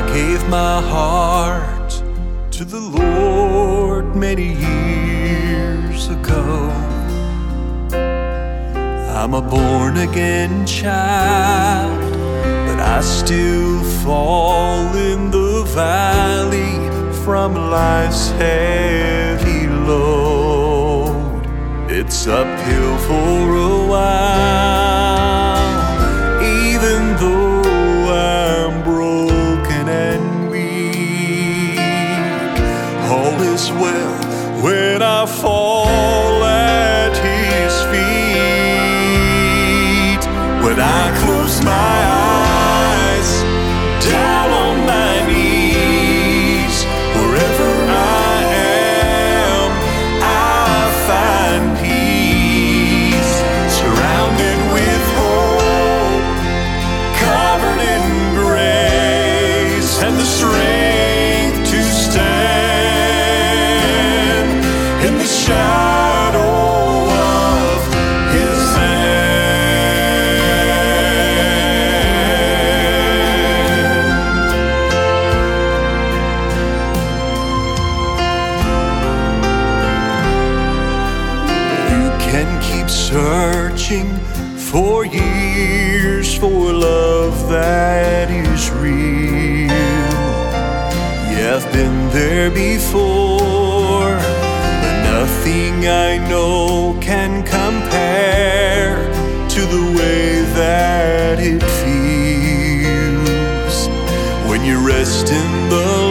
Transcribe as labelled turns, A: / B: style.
A: gave my heart to the Lord many years ago. I'm a born-again child, but I still fall in the valley from life's heavy load. It's uphill for a while, even though I'm broken and weak. All is well when I fall at His feet. When I close my eyes, down on my knees, wherever I am, I find peace, surrounded with hope, covered in grace, and the strength to stand in the shadow of His hand. You can keep searching for years for love that is real. Yeah, I've been there before, but nothing I know can compare to the way that it feels when you rest in the